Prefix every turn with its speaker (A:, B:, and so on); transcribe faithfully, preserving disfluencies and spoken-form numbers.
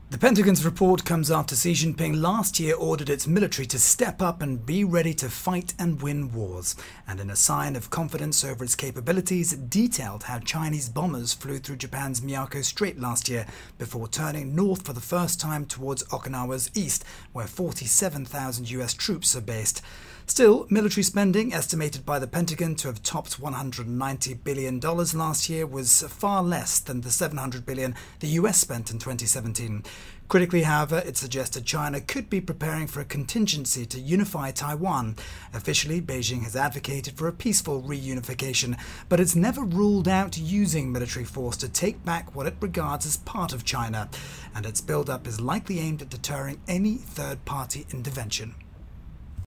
A: The Pentagon's report comes after Xi Jinping last year ordered its military to step up and be ready to fight and win wars, and in a sign of confidence over its capabilities, detailed how Chinese bombers flew through Japan's Miyako Strait last year before turning north for the first time towards Okinawa's east, where forty-seven thousand U S troops are based. Still, military spending, estimated by the Pentagon to have topped one hundred ninety billion dollars last year, was far less than the seven hundred billion dollars the U S spent in twenty seventeen. Critically, however, it suggested China could be preparing for a contingency to unify Taiwan. Officially, Beijing has advocated for a peaceful reunification, but it's never ruled out using military force to take back what it regards as part of China, and its build-up is likely aimed at deterring any third-party intervention.